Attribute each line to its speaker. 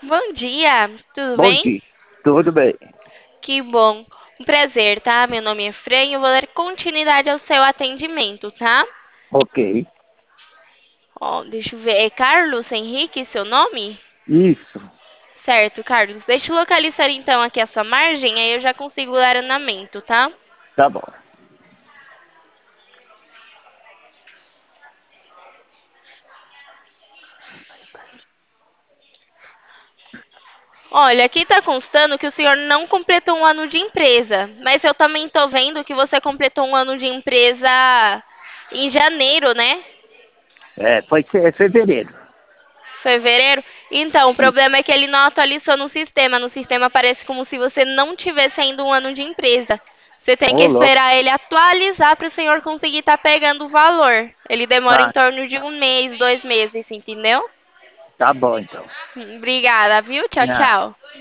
Speaker 1: Bom dia, tudo
Speaker 2: Bom
Speaker 1: bem?
Speaker 2: dia. Tudo bem?
Speaker 1: Que bom. Um prazer, tá? Meu nome é Fran e eu vou dar continuidade ao seu atendimento, tá?
Speaker 2: Ok.
Speaker 1: Ó, deixa eu ver. É Carlos Henrique, seu nome?
Speaker 2: Isso.
Speaker 1: Certo, Carlos. Deixa eu localizar então aqui a sua margem, aí eu já consigo dar andamento, tá?
Speaker 2: Tá bom.
Speaker 1: Olha, aqui tá constando que o senhor não completou um ano de empresa, mas eu também tô vendo que você completou um ano de empresa em janeiro, né?
Speaker 2: Foi fevereiro.
Speaker 1: Fevereiro? Então, o
Speaker 2: Isso.
Speaker 1: problema é que ele não atualizou no sistema. No sistema parece como se você não tivesse ainda um ano de empresa. Você tem que
Speaker 2: Ô, louco.
Speaker 1: esperar ele atualizar para o senhor conseguir estar pegando o valor. Ele demora em
Speaker 2: Tá,
Speaker 1: torno de um mês, 2 meses, entendeu?
Speaker 2: tá bom então.
Speaker 1: Obrigada, viu? Tchau,
Speaker 2: Ah,
Speaker 1: tchau.